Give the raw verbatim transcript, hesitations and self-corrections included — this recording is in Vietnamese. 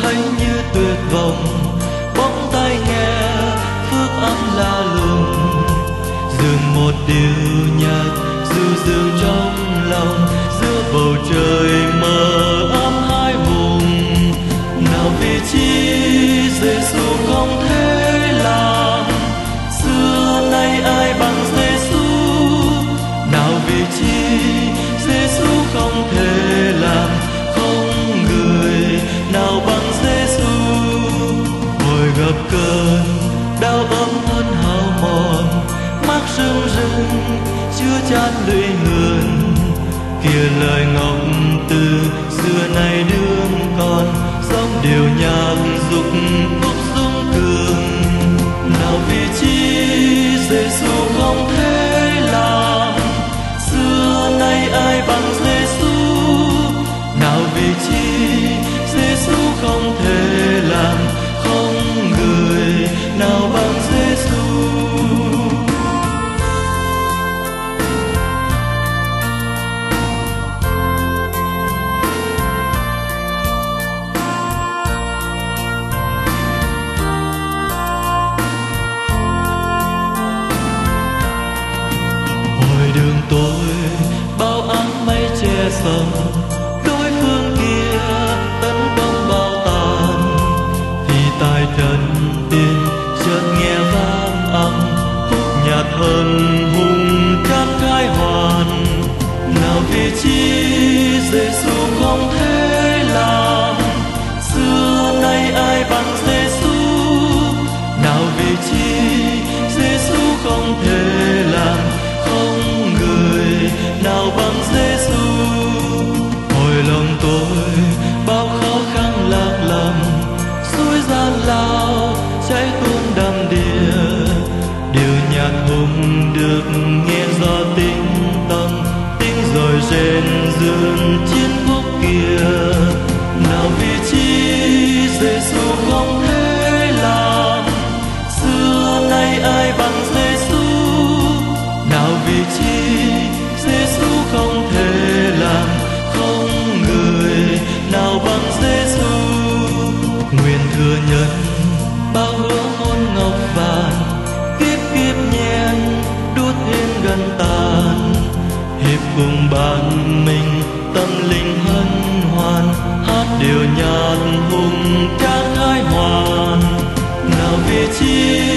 thấy như tuyệt vọng, bóng tay nghe phước âm la lùng, dường một điều nhạc du dương trong lòng, giữa bầu trời mờ ấm hai vùng. Nào vì chi Giêsu không thể làm, xưa nay ai bằng Giêsu? Nào vì chi Giêsu không thể làm, không người nào bằng Giêsu. Hồi gặp cơn đau ấm thân hao mòn, mắt rưng rưng chưa chan lụy hờn, kia lời ngọc từ xưa nay đương còn, giống điều nhạc dục khúc dung cường. Nào vì chi Giêsu không thể làm, xưa nay ai bằng Giêsu? Nào vì chi Giêsu không thể làm, không người nào bằng Giêsu. Đường tôi bao áng mây che sầm, đối phương kia tấn công bao tàn. Vì tại trần tiên chợt nghe vang âm, khúc nhạc hân hùng cát khai hoàn. Nào vì chi Giêsu không thể làm, xưa nay ai bằng Giêsu? Nào vì chi Giêsu không thể làm, không người nào bằng Giêsu. Hồi lòng tôi bao khó khăn lạc lầm, suối gian lao cháy tuôn đầm đìa. Điều nhạc hùng được nghe do tinh tâm, tiếng rồi rền dương chiến khúc kia. Nào vì chi Giêsu không thể làm, xưa nay ai bằng Giêsu? Nào vì chi Giêsu không thể làm, không người nào bằng Giêsu. Nguyện thừa nhận bao hứa hôn ngọc vàng, kiếp kiếp nhen đút thêm gần tàn. Hiệp cùng bạn mình tâm linh hân hoan, hát điều nhạc hùng ca khai hoàn. Nào vì chi